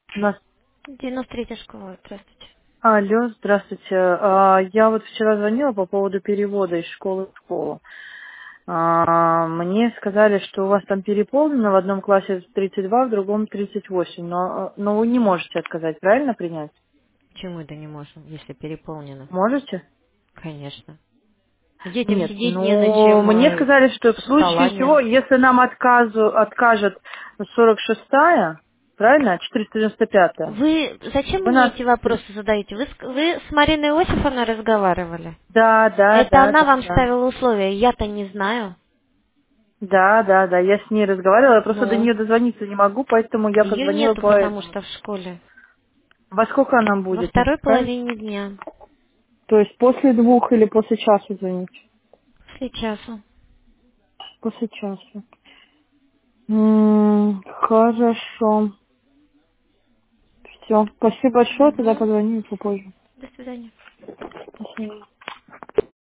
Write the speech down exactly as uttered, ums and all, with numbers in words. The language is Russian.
У нас... девяносто третья школа, здравствуйте. Алло, здравствуйте. А, Я вот вчера звонила по поводу перевода из школы в школу. А, Мне сказали, что у вас там переполнено, в одном классе тридцать два, в другом тридцать восемь, но, но вы не можете отказать, правильно принять? Почему это не можем, если переполнено? Можете? Конечно. Детям Нет, сидеть не на ну, чем, мне э, сказали, что в с- стола случае нет. чего, если нам отказу, откажет сорок шестая, правильно, четыреста девяносто пятая, Вы зачем вы мне нас... эти вопросы задаете? Вы, с- вы с Мариной Иосифовной разговаривали? Да, да, Это да, она да, вам да. ставила условия, я-то не знаю. Да, да, да, я с ней разговаривала, я просто до Ну, нее дозвониться не могу, поэтому я ее позвонила нету, по потому этому. что в школе. Во сколько она Во будет? Не второй подскажете? половине дня. То есть после двух или после часа звонить? После часу. После часа. М, Хорошо. Все. Спасибо большое, тогда Угу. позвоню попозже. До свидания. Спасибо.